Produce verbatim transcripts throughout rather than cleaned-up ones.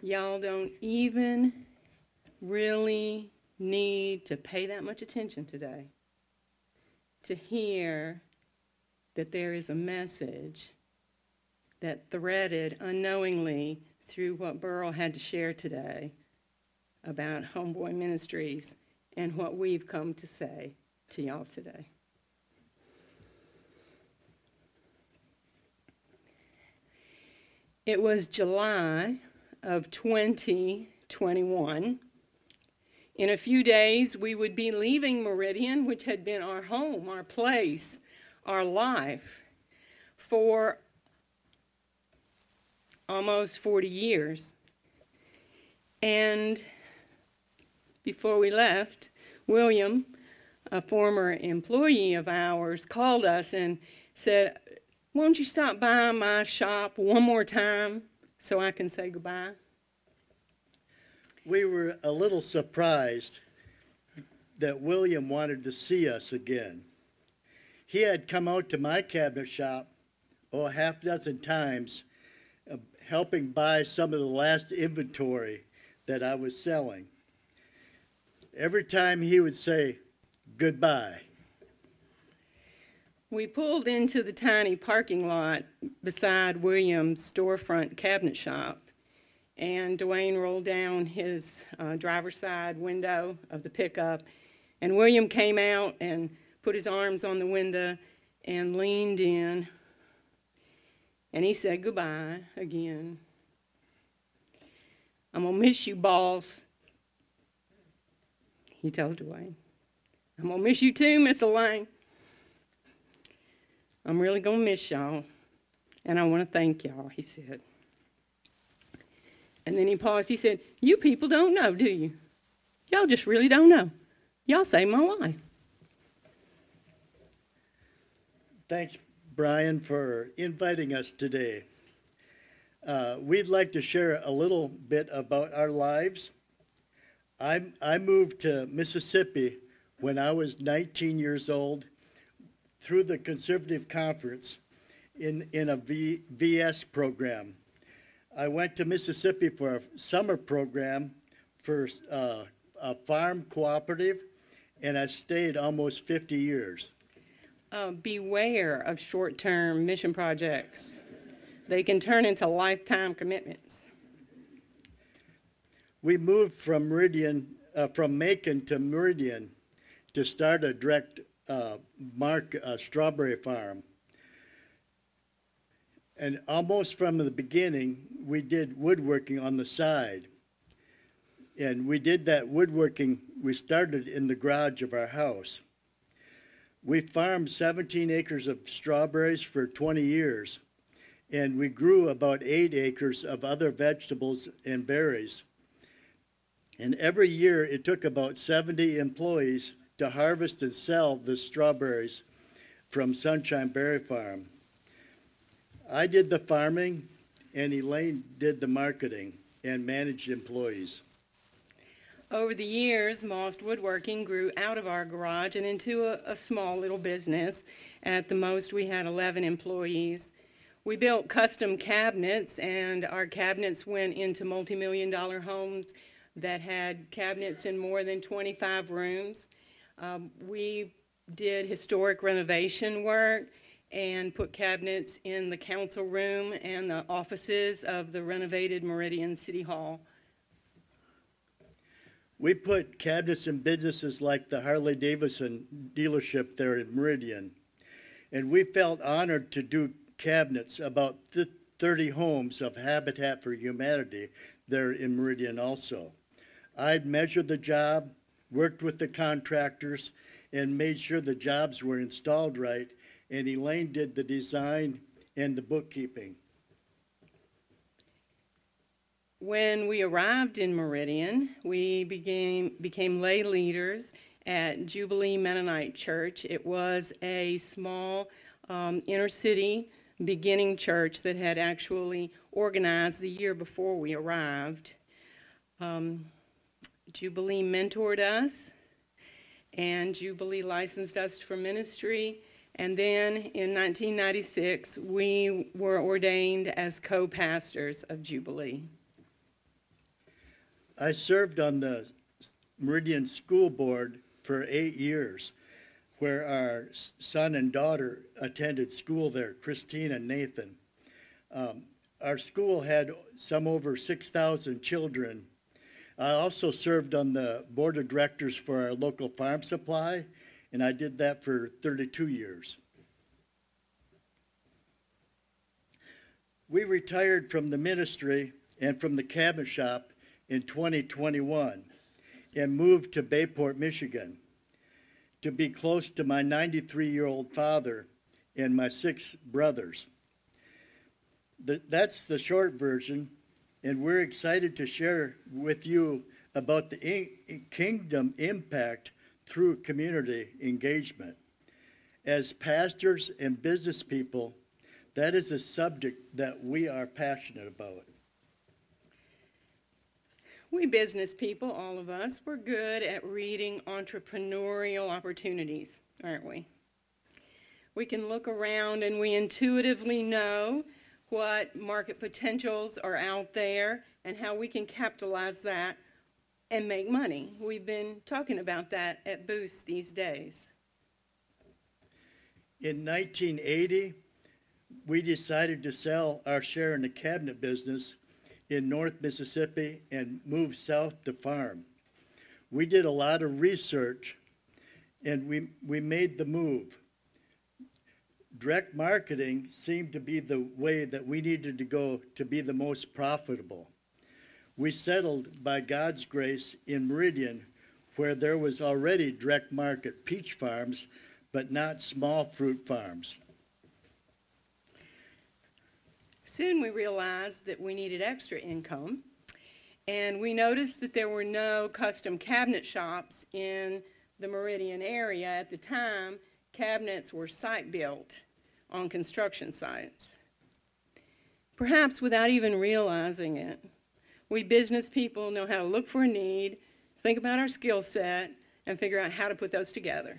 Y'all don't even really need to pay that much attention today to hear that there is a message that threaded unknowingly through what Burl had to share today about Homeboy Ministries and what we've come to say to y'all today. It was July of twenty twenty-one. In a few days, we would be leaving Meridian, which had been our home, our place, our life, for almost forty years. And before we left, William, a former employee of ours, called us and said, "Won't you stop by my shop one more time so I can say goodbye?" We were a little surprised that William wanted to see us again. He had come out to my cabinet shop, oh, a half dozen times, uh, helping buy some of the last inventory that I was selling. Every time he would say, "Goodbye." We pulled into the tiny parking lot beside William's storefront cabinet shop, and Dwayne rolled down his uh, driver's side window of the pickup, and William came out and put his arms on the window and leaned in, and he said goodbye again. "I'm gonna miss you, boss," he told Dwayne. "I'm gonna miss you too, Miss Elaine. I'm really gonna miss y'all, and I wanna thank y'all," he said. And then he paused. He said, "You people don't know, do you? Y'all just really don't know. Y'all saved my life." Thanks, Brian, for inviting us today. Uh, we'd like to share a little bit about our lives. I, I moved to Mississippi when I was nineteen years old through the Conservative Conference in, in a v, VS program. I went to Mississippi for a summer program for uh, a farm cooperative, and I stayed almost fifty years. Uh, beware of short-term mission projects. They can turn into lifetime commitments. We moved from Meridian, uh, from Macon to Meridian to start a direct uh, mark uh, strawberry farm. And almost from the beginning, we did woodworking on the side. And we did that woodworking, we started in the garage of our house. We farmed seventeen acres of strawberries for twenty years, and we grew about eight acres of other vegetables and berries. And every year, it took about seventy employees to harvest and sell the strawberries from Sunshine Berry Farm. I did the farming, and Elaine did the marketing and managed employees. Over the years, Moss Woodworking grew out of our garage and into a, a small little business. At the most, we had eleven employees. We built custom cabinets, and our cabinets went into multi-million dollar homes that had cabinets in more than twenty-five rooms. Um, we did historic renovation work and put cabinets in the council room and the offices of the renovated Meridian City Hall. We put cabinets in businesses like the Harley-Davidson dealership there in Meridian. And we felt honored to do cabinets about thirty homes of Habitat for Humanity there in Meridian also. I'd measured the job, worked with the contractors, and made sure the jobs were installed right, and Elaine did the design and the bookkeeping. When we arrived in Meridian, we became, became lay leaders at Jubilee Mennonite Church. It was a small um, inner city beginning church that had actually organized the year before we arrived. Um, Jubilee mentored us, and Jubilee licensed us for ministry. And then in nineteen ninety-six, we were ordained as co-pastors of Jubilee. I served on the Meridian School Board for eight years, where our son and daughter attended school there, Christine and Nathan. Um, our school had some over six thousand children. I also served on the board of directors for our local farm supply, and I did that for thirty-two years. We retired from the ministry and from the cabinet shop in twenty twenty-one and moved to Bayport, Michigan, to be close to my ninety-three-year-old father and my six brothers. The, that's the short version, and we're excited to share with you about the in, kingdom impact through community engagement. As pastors and business people, that is a subject that we are passionate about. We business people, all of us, we're good at reading entrepreneurial opportunities, aren't we? We can look around and we intuitively know what market potentials are out there and how we can capitalize that and make money. We've been talking about that at Boost these days. In nineteen eighty, we decided to sell our share in the cabinet business in North Mississippi and move south to farm. We did a lot of research and we, we made the move. Direct marketing seemed to be the way that we needed to go to be the most profitable. We settled, by God's grace, in Meridian, where there was already direct market peach farms, but not small fruit farms. Soon we realized that we needed extra income, and we noticed that there were no custom cabinet shops in the Meridian area. At the time, cabinets were site-built on construction sites. Perhaps without even realizing it, we business people know how to look for a need, think about our skill set, and figure out how to put those together.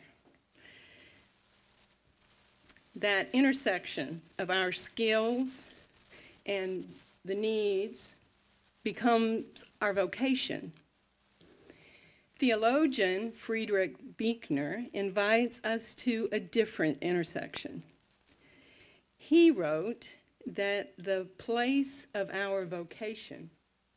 That intersection of our skills and the needs becomes our vocation. Theologian Friedrich Buechner invites us to a different intersection. He wrote that the place of our vocation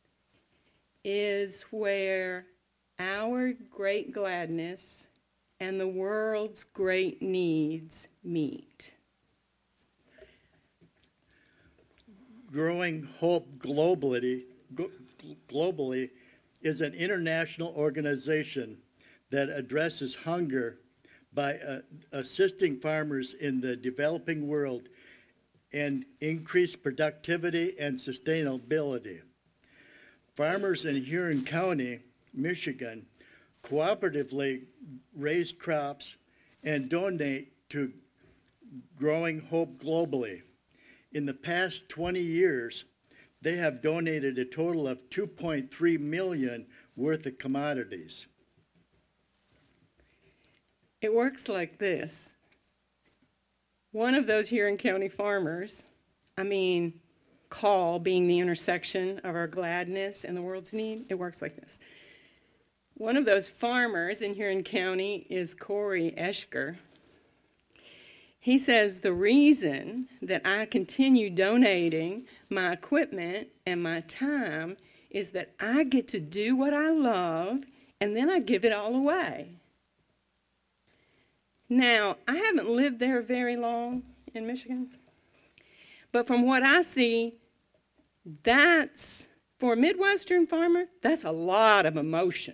is where our great gladness and the world's great needs meet. Growing Hope Globally, globally is an international organization that addresses hunger by uh, assisting farmers in the developing world and increase productivity and sustainability. Farmers in Huron County, Michigan, cooperatively raise crops and donate to Growing Hope Globally. In the past twenty years, they have donated a total of two point three million dollars worth of commodities. It works like this. One of those Huron County farmers, I mean, call being the intersection of our gladness and the world's need, it works like this. One of those farmers in Huron County is Corey Eschker. He says, the reason that I continue donating my equipment and my time is that I get to do what I love and then I give it all away. Now, I haven't lived there very long in Michigan, but from what I see, that's, for a Midwestern farmer, that's a lot of emotion.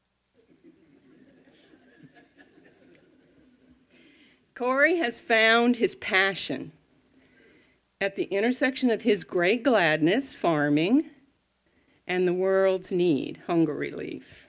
Corey has found his passion at the intersection of his great gladness, farming, and the world's need, hunger relief.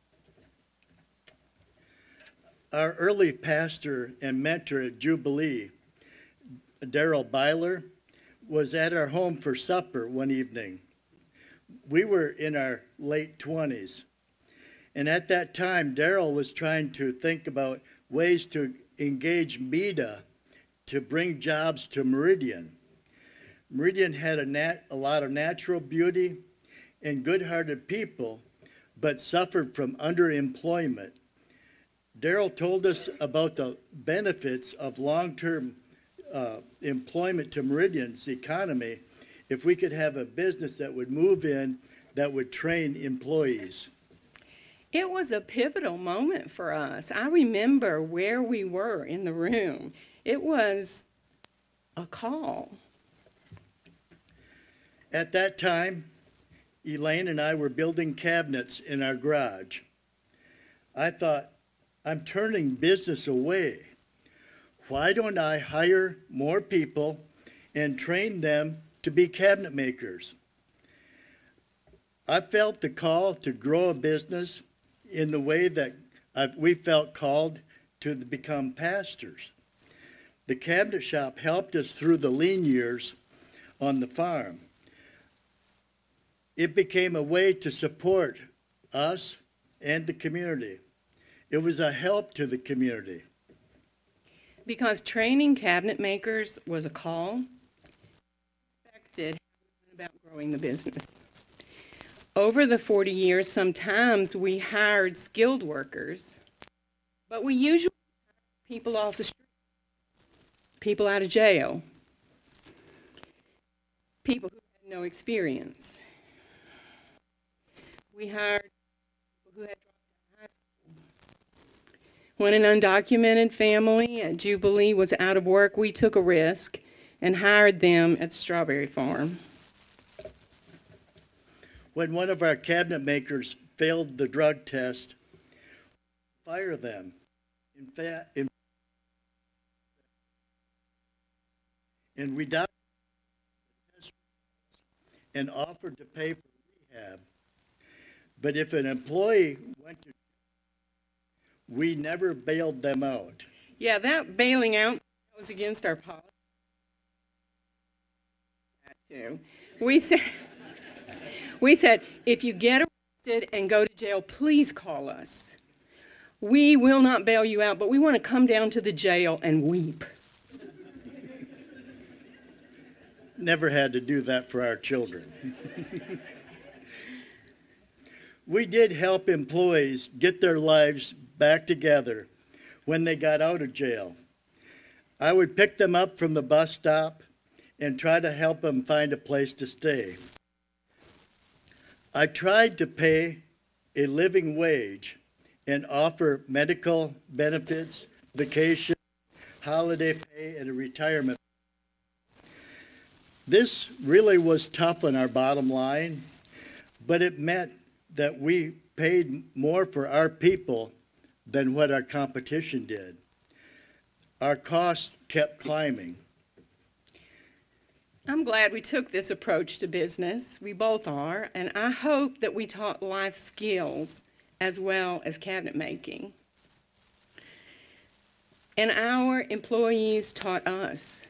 Our early pastor and mentor at Jubilee, Daryl Byler, was at our home for supper one evening. We were in our late twenties, and at that time, Daryl was trying to think about ways to engage MEDA to bring jobs to Meridian. Meridian had a, nat- a lot of natural beauty and good-hearted people, but suffered from underemployment. Daryl told us about the benefits of long-term uh, employment to Meridian's economy if we could have a business that would move in, that would train employees. It was a pivotal moment for us. I remember where we were in the room. It was a call. At that time, Elaine and I were building cabinets in our garage. I thought, I'm turning business away. Why don't I hire more people and train them to be cabinet makers? I felt the call to grow a business in the way that I've, we felt called to become pastors. The cabinet shop helped us through the lean years on the farm. It became a way to support us and the community. It was a help to the community. Because training cabinet makers was a call, affected about growing the business. Over the forty years, sometimes we hired skilled workers, but we usually hired people off the street, people out of jail, people who had no experience. We hired people who had dropped out of high school. When an undocumented family at Jubilee was out of work, we took a risk and hired them at Strawberry Farm. When one of our cabinet makers failed the drug test, fire them. In fact, in, and we documented the test and offered to pay for rehab. But if an employee went to, we never bailed them out. Yeah, that bailing out was against our policy. That too. We said, we said, if you get arrested and go to jail, please call us. We will not bail you out, but we want to come down to the jail and weep. Never had to do that for our children. We did help employees get their lives back together when they got out of jail. I would pick them up from the bus stop and try to help them find a place to stay. I tried to pay a living wage and offer medical benefits, vacation, holiday pay, and a retirement. This really was tough on our bottom line, but it meant that we paid more for our people than what our competition did. Our costs kept climbing. I'm glad we took this approach to business. We both are, and I hope that we taught life skills as well as cabinet making. And our employees taught us.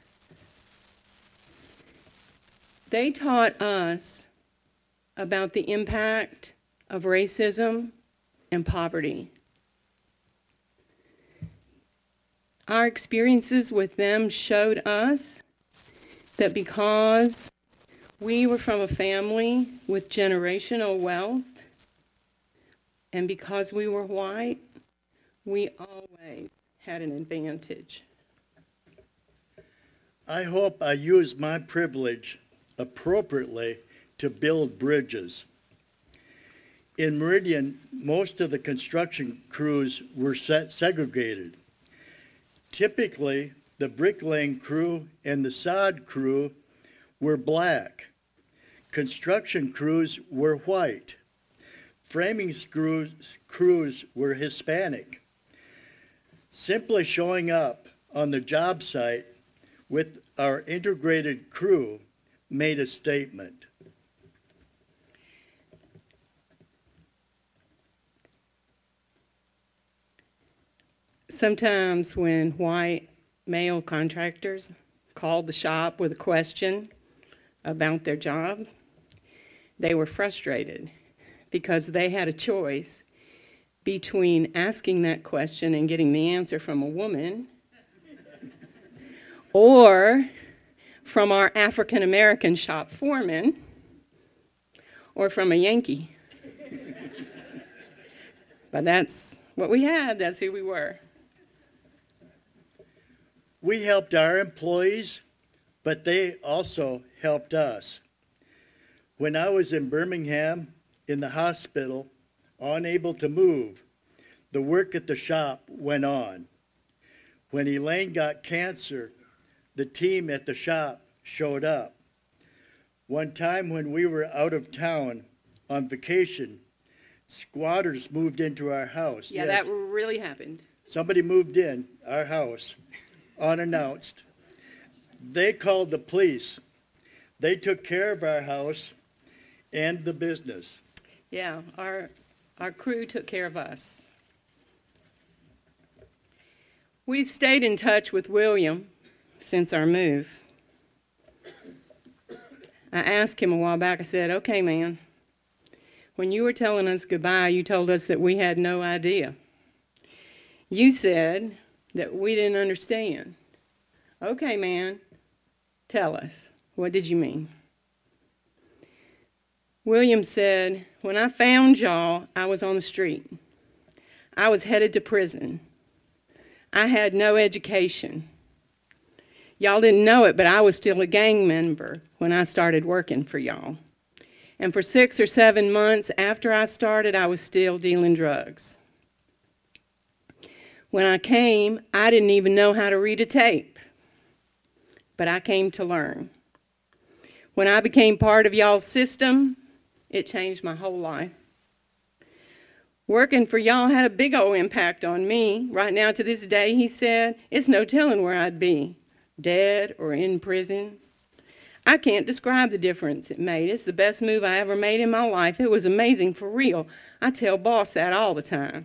They taught us about the impact of racism and poverty. Our experiences with them showed us that because we were from a family with generational wealth, and because we were white, we always had an advantage. I hope I use my privilege appropriately to build bridges. In Meridian, most of the construction crews were set segregated. Typically, the bricklaying crew and the sod crew were black. Construction crews were white. Framing crews, crews were Hispanic. Simply showing up on the job site with our integrated crew made a statement. Sometimes when white male contractors called the shop with a question about their job, they were frustrated because they had a choice between asking that question and getting the answer from a woman or from our African American shop foreman or from a Yankee. But that's what we had. That's who we were. We helped our employees, but they also helped us. When I was in Birmingham in the hospital, unable to move, the work at the shop went on. When Elaine got cancer, the team at the shop showed up. One time when we were out of town on vacation, squatters moved into our house. Yeah, Yes, that really happened. somebody moved in our house unannounced. They called the police. They took care of our house and the business. Yeah, our, our crew took care of us. We've stayed in touch with William since our move. I asked him a while back, I said, okay, man, when you were telling us goodbye, you told us that we had no idea. You said that we didn't understand. Okay, man, tell us, what did you mean? William said, when I found y'all, I was on the street. I was headed to prison. I had no education. Y'all didn't know it, but I was still a gang member when I started working for y'all. And for six or seven months after I started, I was still dealing drugs. When I came, I didn't even know how to read a tape, but I came to learn. When I became part of y'all's system, it changed my whole life. Working for y'all had a big old impact on me. Right now, to this day, he said, it's no telling where I'd be, dead or in prison. I can't describe the difference it made. It's the best move I ever made in my life. It was amazing for real. I tell boss that all the time.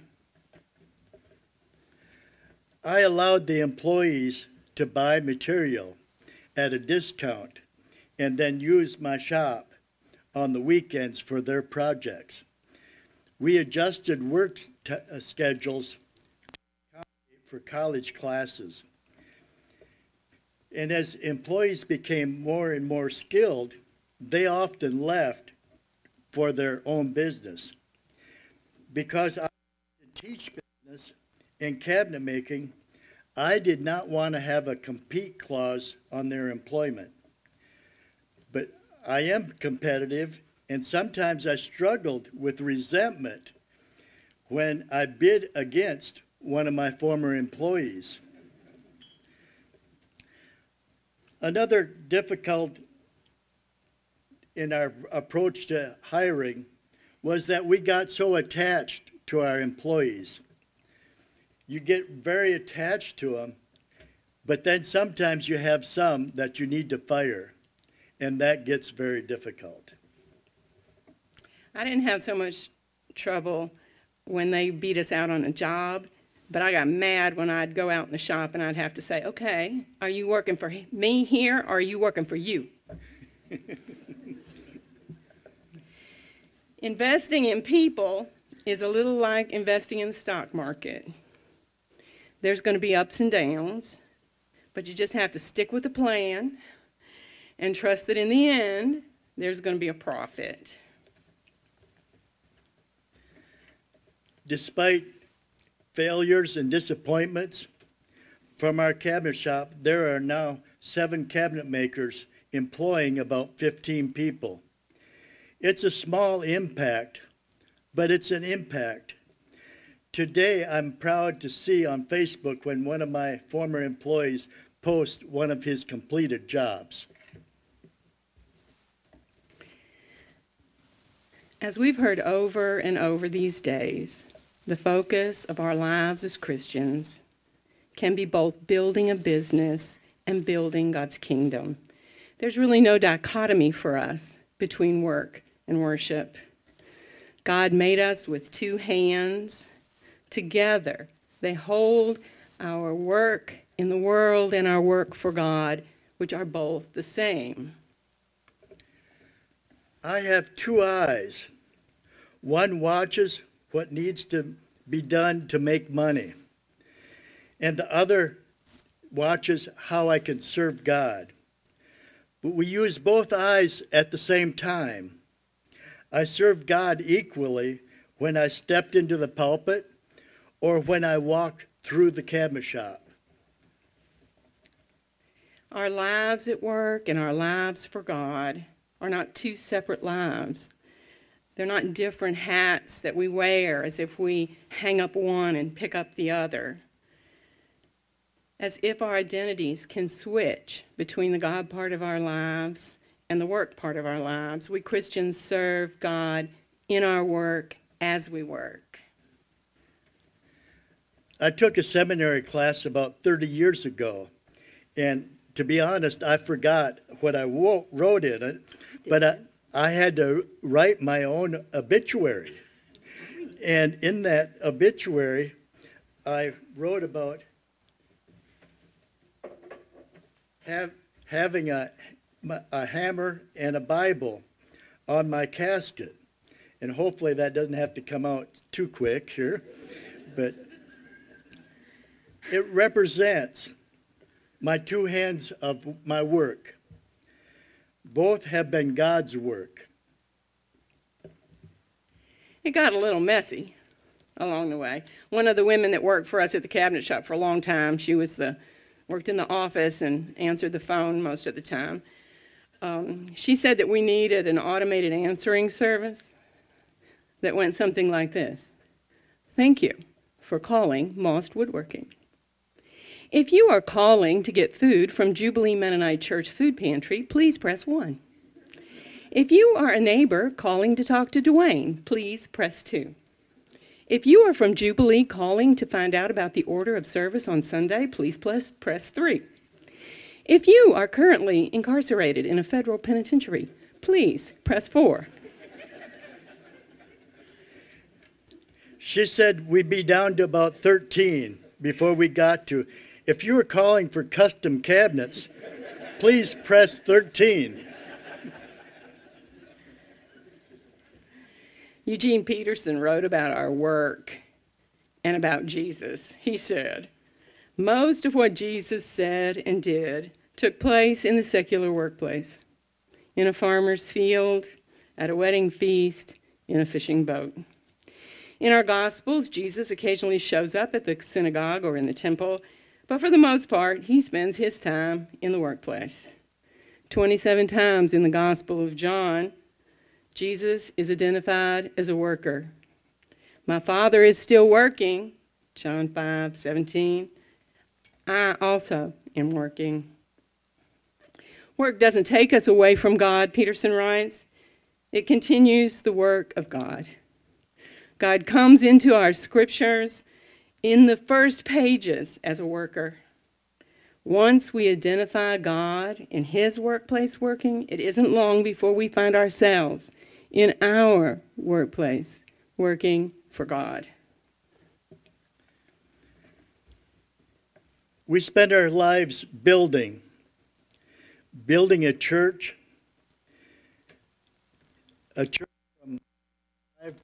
I allowed the employees to buy material at a discount and then use my shop on the weekends for their projects. We adjusted work t- uh, schedules for college classes. And as employees became more and more skilled, they often left for their own business. Because I teach business and cabinet making, I did not want to have a compete clause on their employment. But I am competitive, and sometimes I struggled with resentment when I bid against one of my former employees. Another difficult in our approach to hiring was that we got so attached to our employees. You get very attached to them, but then sometimes you have some that you need to fire, and that gets very difficult. I didn't have so much trouble when they beat us out on a job, but I got mad when I'd go out in the shop and I'd have to say, okay, are you working for me here or are you working for you? Investing in people is a little like investing in the stock market. There's going to be ups and downs, but you just have to stick with the plan and trust that in the end, there's going to be a profit. Despite failures and disappointments from our cabinet shop, there are now seven cabinet makers employing about fifteen people. It's a small impact, but it's an impact. Today, I'm proud to see on Facebook when one of my former employees posts one of his completed jobs. As we've heard over and over these days, the focus of our lives as Christians can be both building a business and building God's kingdom. There's really no dichotomy for us between work and worship. God made us with two hands. Together, they hold our work in the world and our work for God, which are both the same. I have two eyes. One watches what needs to be done to make money, and the other watches how I can serve God. But we use both eyes at the same time. I serve God equally when I stepped into the pulpit, or when I walked through the cabinet shop. Our lives at work and our lives for God are not two separate lives. They're not different hats that we wear as if we hang up one and pick up the other. As if our identities can switch between the God part of our lives and the work part of our lives. We Christians serve God in our work as we work. I took a seminary class about thirty years ago, and to be honest, I forgot what I wo- wrote in it, but I, I had to write my own obituary. And in that obituary, I wrote about have, having a, a hammer and a Bible on my casket. And hopefully that doesn't have to come out too quick here, but it represents my two hands of my work. Both have been God's work. It got a little messy along the way. One of the women that worked for us at the cabinet shop for a long time, she was the worked in the office and answered the phone most of the time. Um, she said that we needed an automated answering service that went something like this. Thank you for calling Most Woodworking. If you are calling to get food from Jubilee Mennonite Church Food Pantry, please press one. If you are a neighbor calling to talk to Dwayne, please press two. If you are from Jubilee calling to find out about the order of service on Sunday, please press, press three. If you are currently incarcerated in a federal penitentiary, please press four. She said we'd be down to about thirteen before we got to, if you are calling for custom cabinets, please press thirteen. Eugene Peterson wrote about our work and about Jesus. He said, most of what Jesus said and did took place in the secular workplace, in a farmer's field, at a wedding feast, in a fishing boat. In our Gospels, Jesus occasionally shows up at the synagogue or in the temple, but for the most part, he spends his time in the workplace. twenty-seven times in the Gospel of John, Jesus is identified as a worker. My Father is still working, John five seventeen. I also am working. Work doesn't take us away from God, Peterson writes. It continues the work of God. God comes into our scriptures in the first pages as a worker. Once we identify God in his workplace working, it isn't long before we find ourselves in our workplace working for God. We spend our lives building, building a church, a church from five,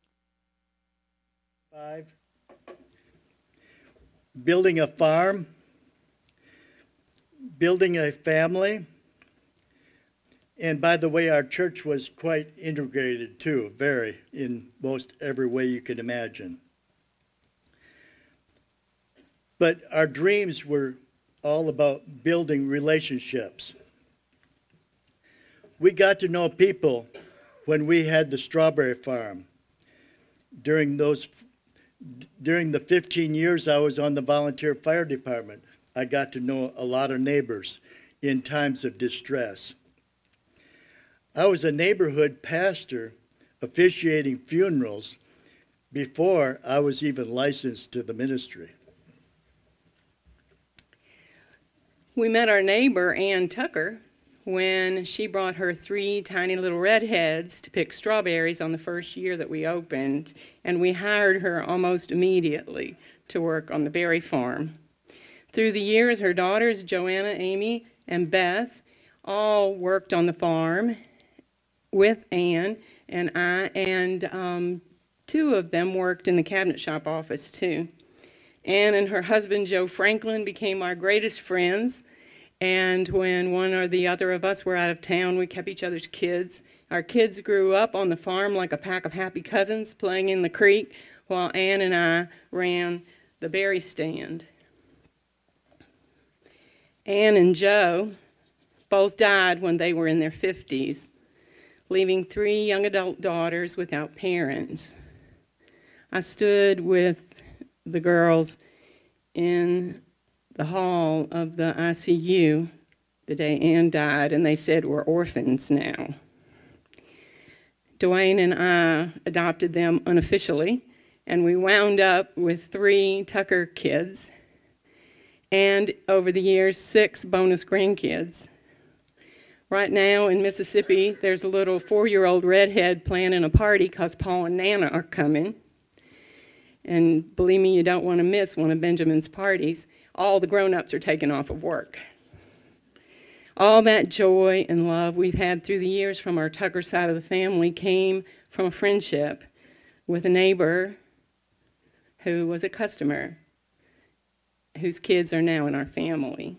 five, building a farm, building a family. And by the way, our church was quite integrated too, very, in most every way you can imagine. But our dreams were all about building relationships. We got to know people when we had the strawberry farm. During those, during the fifteen years I was on the volunteer fire department, I got to know a lot of neighbors in times of distress. I was a neighborhood pastor officiating funerals before I was even licensed to the ministry. We met our neighbor, Ann Tucker, when she brought her three tiny little redheads to pick strawberries on the first year that we opened, and we hired her almost immediately to work on the berry farm. Through the years, her daughters, Joanna, Amy, and Beth, all worked on the farm with Ann and I, and um, two of them worked in the cabinet shop office too. Ann and her husband, Joe Franklin, became our greatest friends, and when one or the other of us were out of town, we kept each other's kids, Our kids grew up on the farm like a pack of happy cousins playing in the creek, while Ann and I ran the berry stand. Ann and Joe both died when they were in their fifties, leaving three young adult daughters without parents. I stood with the girls in the hall of the I C U the day Ann died, and they said, "We're orphans now." Dwayne and I adopted them unofficially, and we wound up with three Tucker kids, and over the years, six bonus grandkids. Right now in Mississippi, there's a little four-year-old redhead planning a party because Paul and Nana are coming. And believe me, you don't want to miss one of Benjamin's parties. All the grown-ups are taken off of work. All that joy and love we've had through the years from our Tucker side of the family came from a friendship with a neighbor who was a customer, whose kids are now in our family.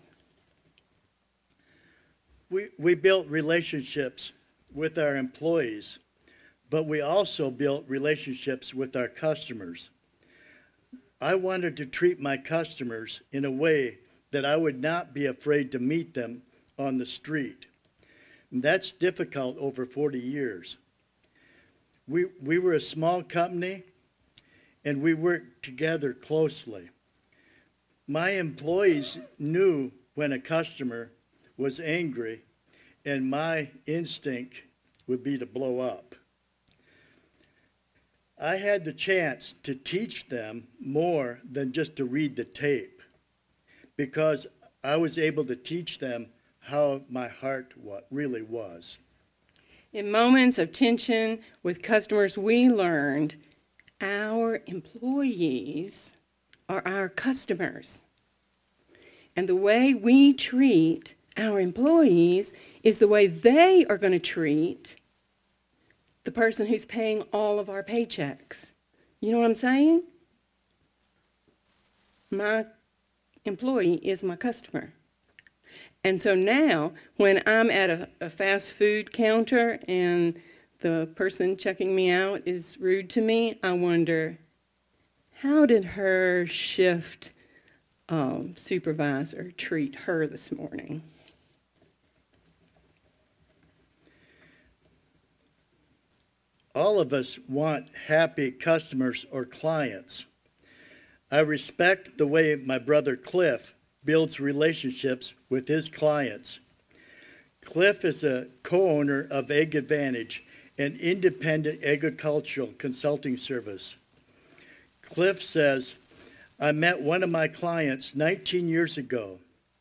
We, we built relationships with our employees, but we also built relationships with our customers. I wanted to treat my customers in a way that I would not be afraid to meet them on the street. And that's difficult over forty years. We, we were a small company, and we worked together closely. My employees knew when a customer was angry, and my instinct would be to blow up. I had the chance to teach them more than just to read the tape, because I was able to teach them how my heart really was. In moments of tension with customers, we learned our employees are our customers. And the way we treat our employees is the way they are going to treat the person who's paying all of our paychecks. You know what I'm saying? My employee is my customer. And so now, when I'm at a, a fast food counter and the person checking me out is rude to me, I wonder, how did her shift um, supervisor treat her this morning? All of us want happy customers or clients. I respect the way my brother Cliff builds relationships with his clients. Cliff is a co-owner of Ag Advantage, an independent agricultural consulting service. Cliff says, "I met one of my clients nineteen years ago.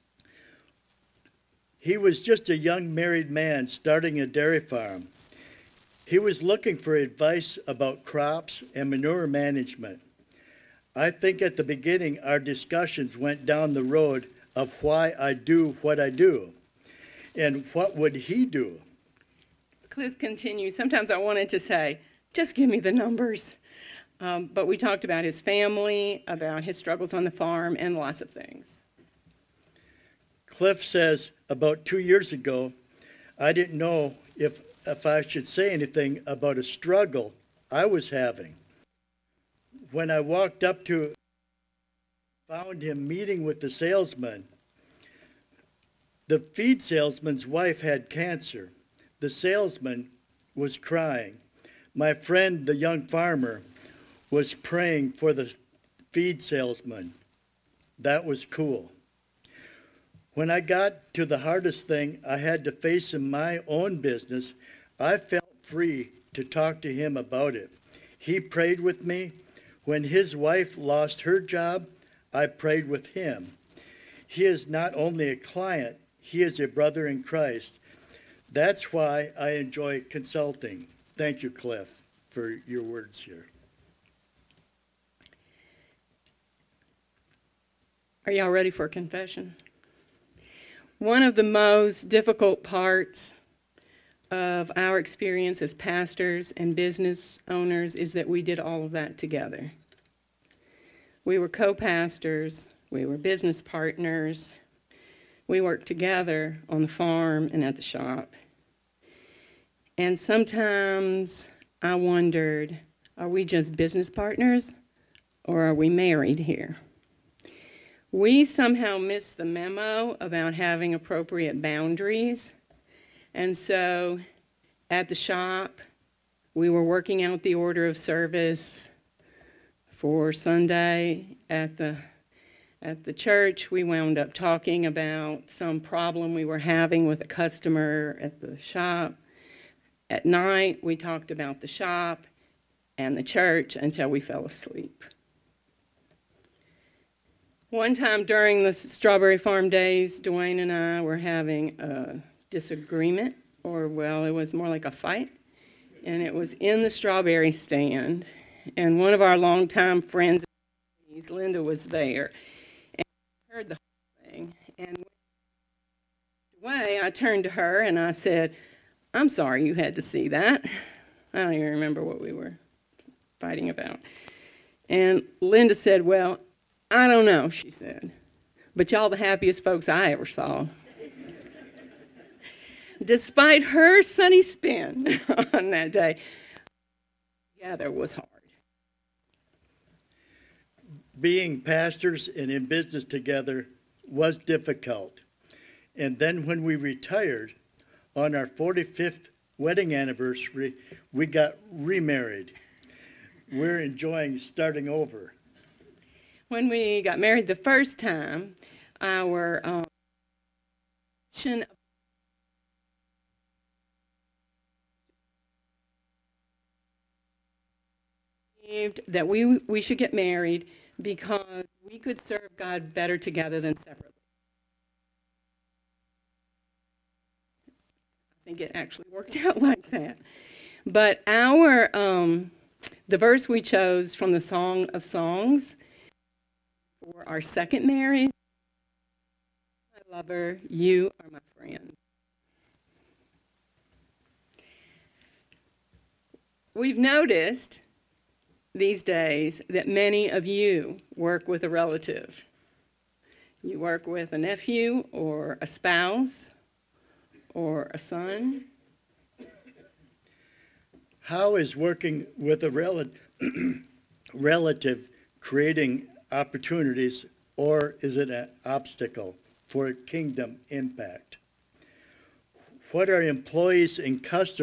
He was just a young married man starting a dairy farm. He was looking for advice about crops and manure management. I think at the beginning our discussions went down the road of why I do what I do and what would he do." Cliff continues, "Sometimes I wanted to say, just give me the numbers." Um, but we talked about his family, about his struggles on the farm, and lots of things. Cliff says, about two years ago, I didn't know if, if I should say anything about a struggle I was having. When I walked up to found him meeting with the salesman. The feed salesman's wife had cancer. The salesman was crying. My friend, the young farmer, was praying for the feed salesman. That was cool. When I got to the hardest thing I had to face in my own business, I felt free to talk to him about it. He prayed with me. When his wife lost her job, I prayed with him. He is not only a client, he is a brother in Christ. That's why I enjoy consulting. Thank you, Cliff, for your words here. Are y'all ready for a confession? One of the most difficult parts of our experience as pastors and business owners is that we did all of that together. We were co-pastors, we were business partners, we worked together on the farm and at the shop. And sometimes I wondered, are we just business partners or are we married here? We somehow missed the memo about having appropriate boundaries. And so at the shop, we were working out the order of service for Sunday. At the At the church, we wound up talking about some problem we were having with a customer at the shop. At night, we talked about the shop and the church until we fell asleep. One time during the Strawberry Farm days, Dwayne and I were having a disagreement, or well, it was more like a fight, and it was in the strawberry stand, and one of our longtime friends, Linda, was there. Heard the whole thing, and way I turned to her and I said, "I'm sorry you had to see that." I don't even remember what we were fighting about. And Linda said, "Well, I don't know," she said, "but y'all the happiest folks I ever saw." Despite her sunny spin on that day, together was hard. Being pastors and in business together was difficult. And then when we retired, on our forty-fifth wedding anniversary, we got remarried. We're enjoying starting over. When we got married the first time, our um, that we we should get married because we could serve God better together than separately. I think it actually worked out like that. But our, um, the verse we chose from the Song of Songs for our second marriage, my lover, you are my friend. We've noticed these days that many of you work with a relative. You work with a nephew or a spouse or a son. How is working with a rel- relative creating opportunities, or is it an obstacle for kingdom impact? What are employees and customer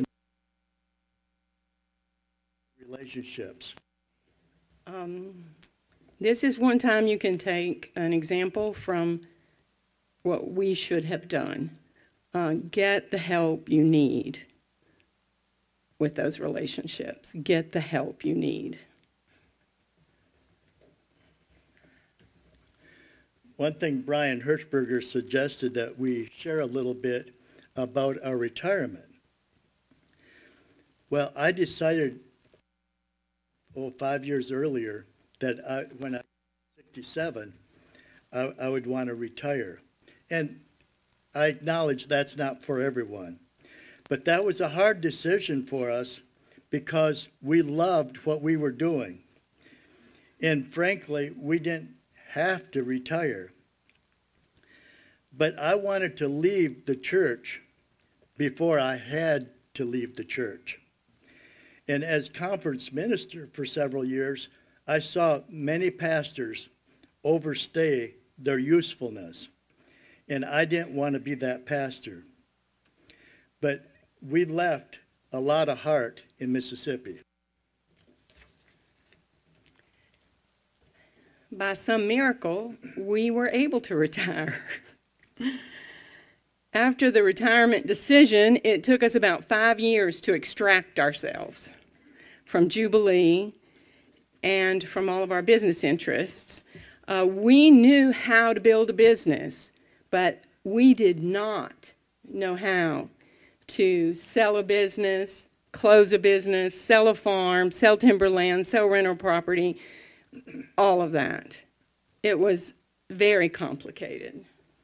relationships? Um, this is one time you can take an example from what we should have done. Uh, get the help you need with those relationships. Get the help you need. One thing Brian Hirschberger suggested that we share a little bit about our retirement. Well, I decided oh, five years earlier that I, when I was sixty-seven, I, I would want to retire. And I acknowledge that's not for everyone. But that was a hard decision for us because we loved what we were doing. And frankly, we didn't have to retire. But I wanted to leave the church before I had to leave the church. And as conference minister for several years, I saw many pastors overstay their usefulness. And I didn't want to be that pastor. But we left a lot of heart in Mississippi. By some miracle, we were able to retire. After the retirement decision, it took us about five years to extract ourselves from Jubilee and from all of our business interests. Uh, we knew how to build a business, but we did not know how to sell a business, close a business, sell a farm, sell timberland, sell rental property, all of that. It was very complicated.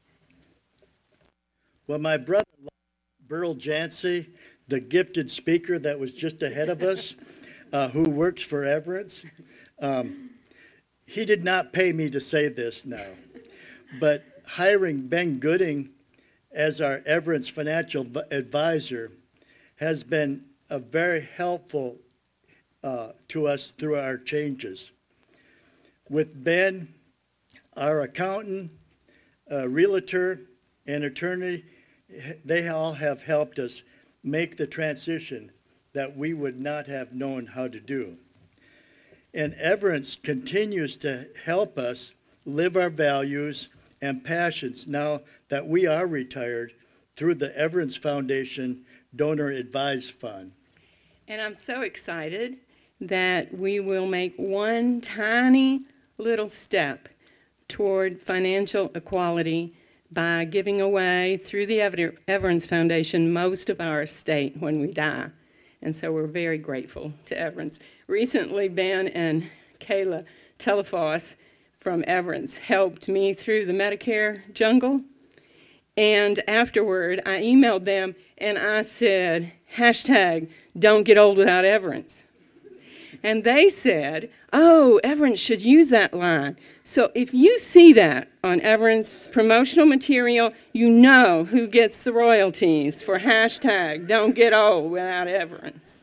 Well, my brother, Burl Jancy, the gifted speaker that was just ahead of us, uh, who works for Everett's, um, he did not pay me to say this now, but hiring Ben Gooding as our Everett's financial advisor has been a very helpful uh, to us through our changes. With Ben, our accountant, uh, realtor, and attorney, they all have helped us make the transition that we would not have known how to do. And Everence continues to help us live our values and passions now that we are retired through the Everence Foundation Donor Advised Fund. And I'm so excited that we will make one tiny little step toward financial equality by giving away through the Ever- Everence Foundation most of our estate when we die. And so we're very grateful to Everence. Recently, Ben and Kayla Telefoss from Everence helped me through the Medicare jungle. And afterward, I emailed them and I said, hashtag, don't get old without Everence. And they said, oh, Everence should use that line. So if you see that on Everence promotional material, you know who gets the royalties for hashtag don't get old without Everence.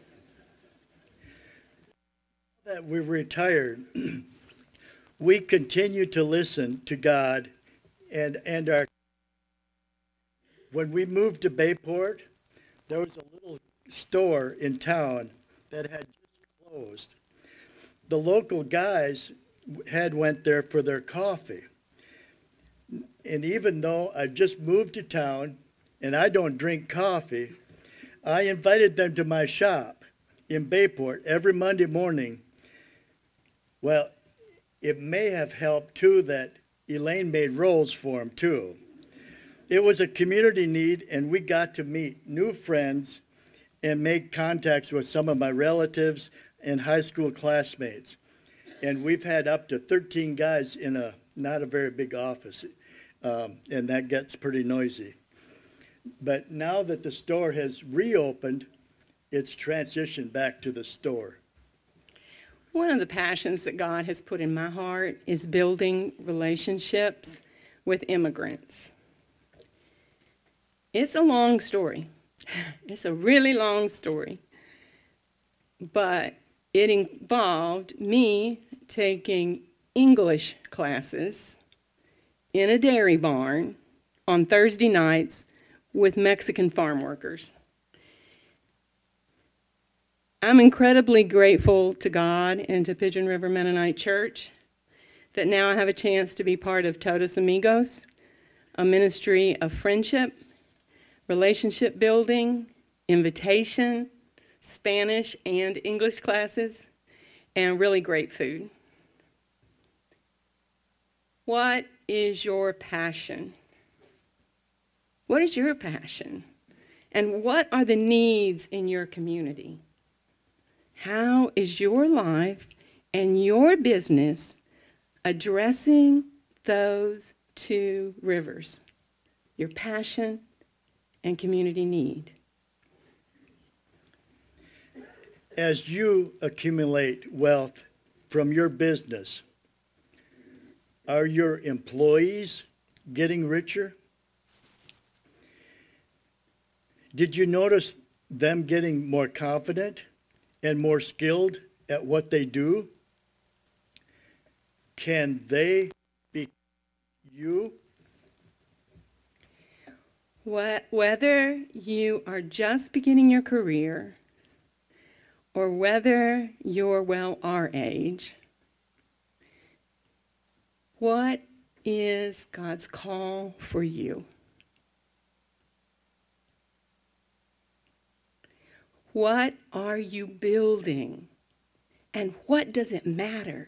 That we've retired, we continue to listen to God and, and our. When we moved to Bayport, there was a little store in town that had just closed. The local guys had went there for their coffee. And even though I just moved to town and I don't drink coffee, I invited them to my shop in Bayport every Monday morning. Well, it may have helped too that Elaine made rolls for them too. It was a community need, and we got to meet new friends and make contacts with some of my relatives and high school classmates. And we've had up to thirteen guys in a not a very big office, um, and that gets pretty noisy. But now that the store has reopened, it's transitioned back to the store. One of the passions that God has put in my heart is building relationships with immigrants. It's a long story. It's a really long story. But it involved me taking English classes in a dairy barn on Thursday nights with Mexican farm workers. I'm incredibly grateful to God and to Pigeon River Mennonite Church that now I have a chance to be part of Todos Amigos, a ministry of friendship, relationship building, invitation, Spanish and English classes, and really great food. What is your passion? What is your passion? And what are the needs in your community? How is your life and your business addressing those two rivers, your passion and community need? As you accumulate wealth from your business, are your employees getting richer? Did you notice them getting more confident and more skilled at what they do? Can they be you? Whether you are just beginning your career or whether you're well our age, what is God's call for you? What are you building? And what does it matter?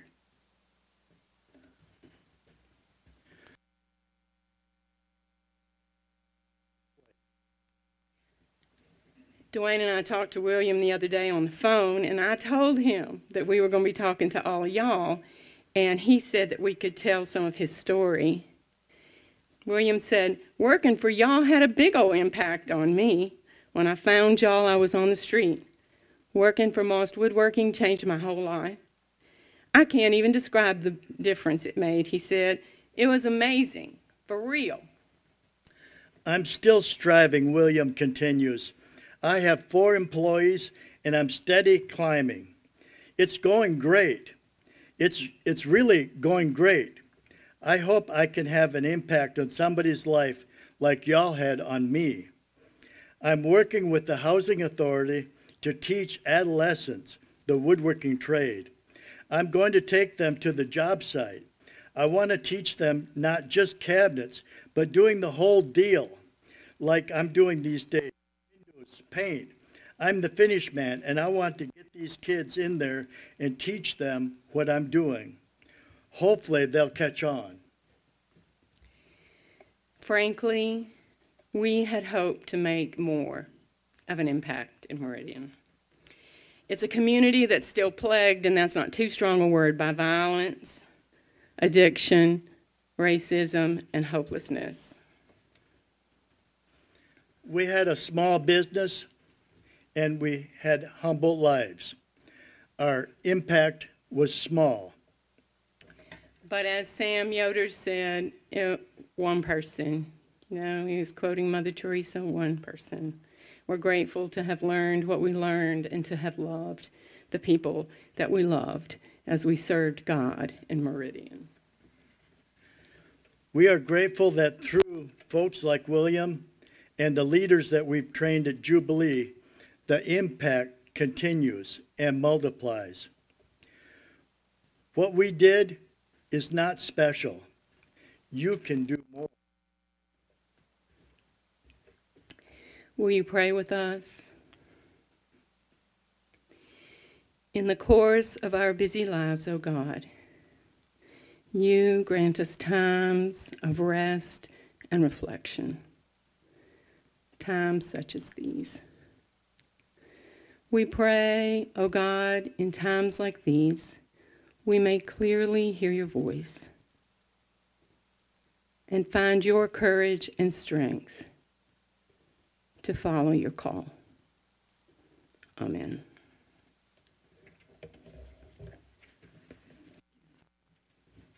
Dwayne and I talked to William the other day on the phone, and I told him that we were going to be talking to all of y'all, and he said that we could tell some of his story. William said, working for y'all had a big old impact on me. When I found y'all, I was on the street. Working for Most Woodworking changed my whole life. I can't even describe the difference it made, he said. It was amazing, for real. I'm still striving, William continues. I have four employees, and I'm steady climbing. It's going great. It's, it's really going great. I hope I can have an impact on somebody's life like y'all had on me. I'm working with the Housing Authority to teach adolescents the woodworking trade. I'm going to take them to the job site. I want to teach them not just cabinets, but doing the whole deal, like I'm doing these days. Windows, paint. I'm the finish man, and I want to get these kids in there and teach them what I'm doing. Hopefully, they'll catch on. Frankly, we had hoped to make more of an impact in Meridian. It's a community that's still plagued, and that's not too strong a word, by violence, addiction, racism, and hopelessness. We had a small business, and we had humble lives. Our impact was small. But as Sam Yoder said, you know, one person, you know, he was quoting Mother Teresa, one person. We're grateful to have learned what we learned and to have loved the people that we loved as we served God in Meridian. We are grateful that through folks like William and the leaders that we've trained at Jubilee, the impact continues and multiplies. What we did is not special. You can do more. Will you pray with us? In the course of our busy lives, O God, you grant us times of rest and reflection, times such as these. We pray, O God, in times like these, we may clearly hear your voice and find your courage and strength to follow your call. Amen.